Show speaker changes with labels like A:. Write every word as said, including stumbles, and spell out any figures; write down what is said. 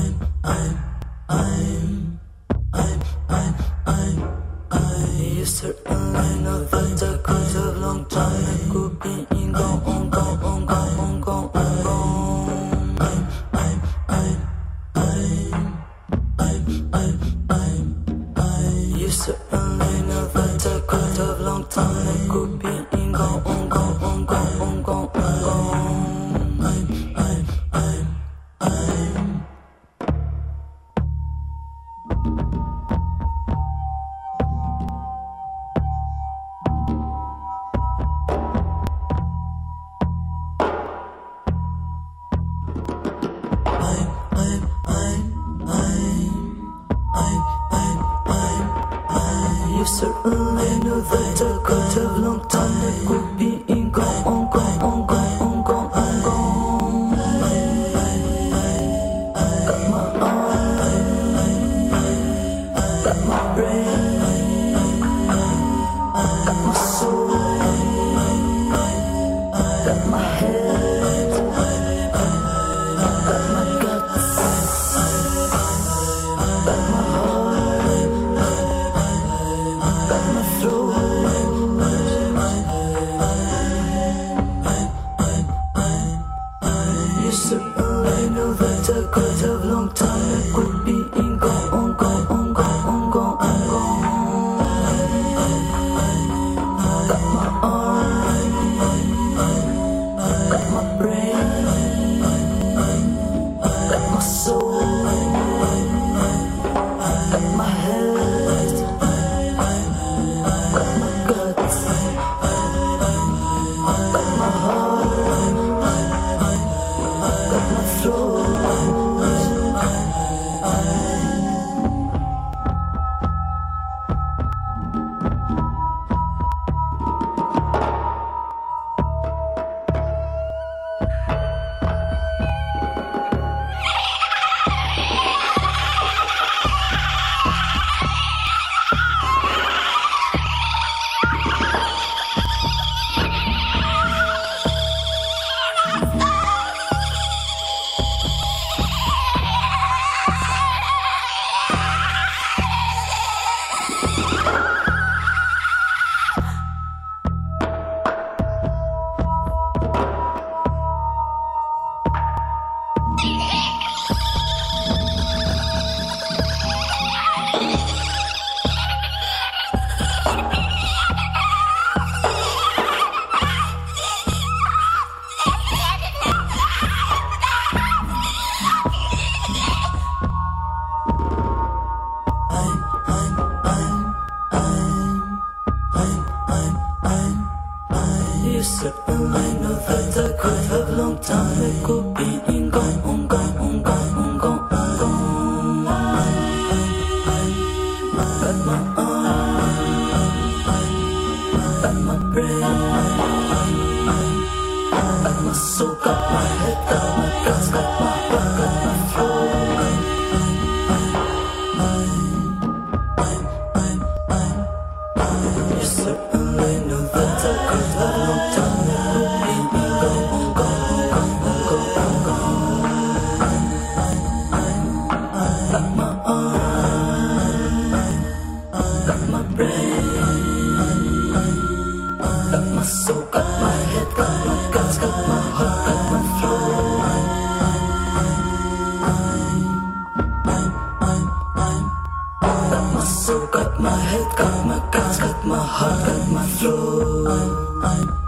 A: You certainly know that I could have long time. I could be in go on, go on, go on, go on, go on. I'm, I'm, I'm, I'm, I'm, I'm, I'm. You certainly know that I could have long time. I could be in go on, go on, go on, go on, go on. I'm, I'm, I'm, I'm. You certainly know that I could have long time. I could be in go on, go on, go on, go on, go on. Got my eye, got my brain, got my soul, got my head, got my guts, got my heart, got my throat. You certainly know that I could have long time. I could be in go on, go on, go on, go on, go on. Got my arm, got my brain, got my soul, got my head, got my guts, got my heart, got my throat. You certainly know that I could have long time. I could be in go on, go on, go on, go on, go on. Got my arm, got my brain, got my soul, got my head, got my guts, got my heart, got my throat. You certainly know that I could have long time. Got my arm, got my brain, got my soul, got my head, got my guts, got my heart, got my throat. Got my soul, got my head, got my guts, got my heart, got my throat.